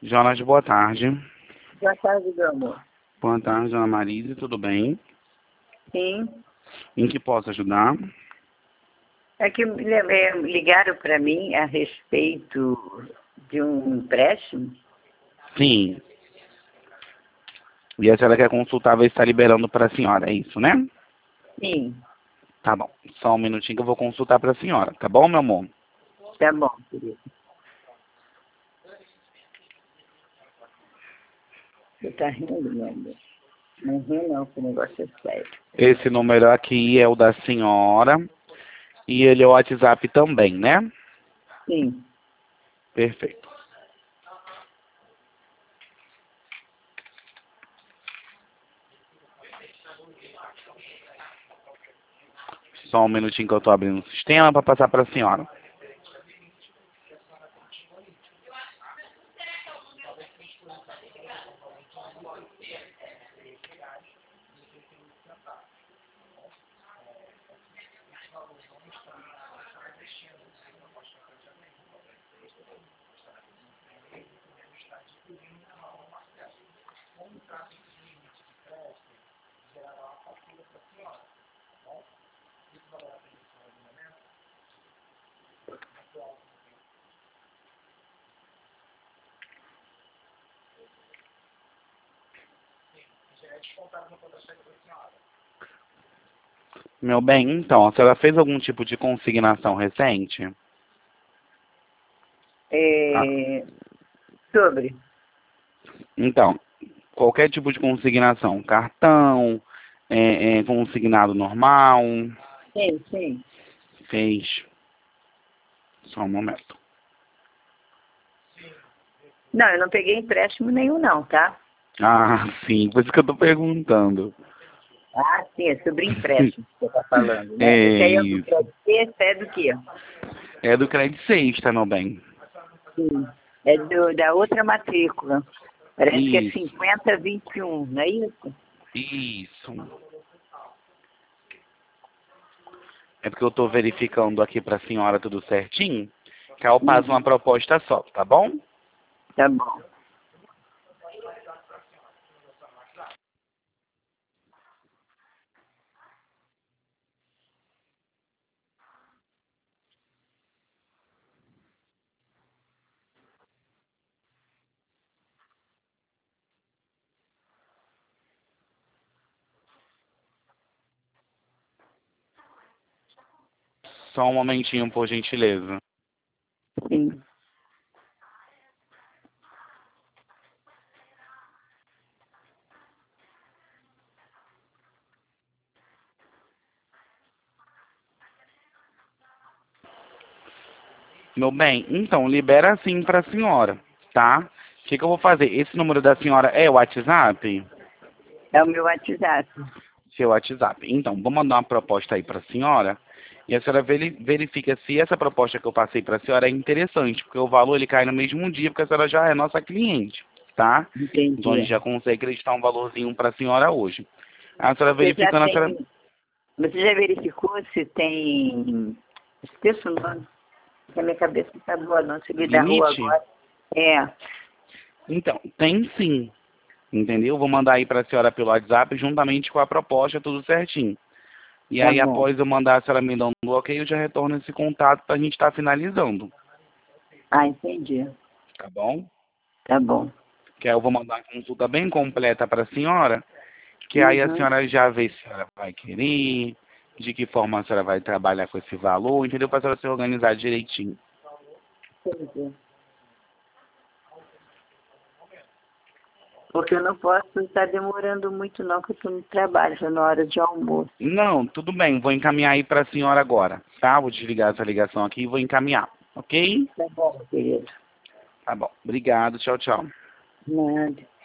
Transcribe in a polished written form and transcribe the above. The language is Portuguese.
Jonas, boa tarde. Boa tarde, meu amor. Boa tarde, Dona Marise, tudo bem? Sim. Em que posso ajudar? É que ligaram para mim a respeito de um empréstimo. Sim. E a senhora quer consultar, ver se está liberando para a senhora, é isso, né? Sim. Tá bom. Só um minutinho que eu vou consultar para a senhora, tá bom, meu amor? Tá bom, querido. Você tá rindo, meu amor? Não ri não, que o negócio é sério. Esse número aqui é o da senhora e ele é o WhatsApp também, né? Sim. Perfeito. Só um minutinho que eu estou abrindo o sistema para passar para a senhora. Meu bem, então, a senhora fez algum tipo de consignação recente? Ah, Sobre? então, qualquer tipo de consignação, cartão, consignado normal, Sim, sim. fez. Só um momento. Não, eu não peguei empréstimo nenhum não, tá? Ah, sim, por isso que eu estou perguntando. Ah, sim, é sobre empréstimo que você tá falando, né? É Esse aí é do isso. crédito. Esse é do quê? É do crédito sexta, meu bem. Sim. É da outra matrícula. Parece que é Isso, 5021, não é isso? isso. É porque eu estou verificando aqui para a senhora tudo certinho, que aí eu passo uma proposta só, tá bom? Tá bom. Só um momentinho, por gentileza. Sim. Meu bem, então, libera assim para a senhora, tá? O que eu vou fazer? Esse número da senhora é o WhatsApp? É o meu WhatsApp. Seu WhatsApp. Então, vou mandar uma proposta aí para a senhora e a senhora verifica se essa proposta que eu passei para a senhora é interessante, porque o valor ele cai no mesmo dia, porque a senhora já é nossa cliente, tá? Então a Entendi. gente já consegue acreditar um valorzinho para a senhora hoje. A senhora Você já verificando, a senhora... tem. Você já verificou se tem. Esqueço o nome. Que a minha cabeça não tá boa, não. Cheguei da rua Limite? agora. É. Então, tem sim, entendeu? Vou mandar aí para a senhora pelo WhatsApp juntamente com a proposta, tudo certinho. E Tá aí, bom. após eu mandar a senhora me dando o ok, eu já retorno esse contato para a gente estar finalizando, Ah, entendi. tá bom? Tá bom. Que aí eu vou mandar uma consulta bem completa para a senhora, que aí a Uhum. senhora já vê se a senhora vai querer, de que forma a senhora vai trabalhar com esse valor, entendeu? Para a senhora se organizar direitinho. Entendi. Porque eu não posso estar demorando muito, não, que eu estou no trabalho, já na hora de almoço. Não, tudo bem, vou encaminhar aí para a senhora agora, tá? Vou desligar essa ligação aqui e vou encaminhar, ok? Tá bom, querido. Tá bom, obrigado, tchau, tchau. Nada.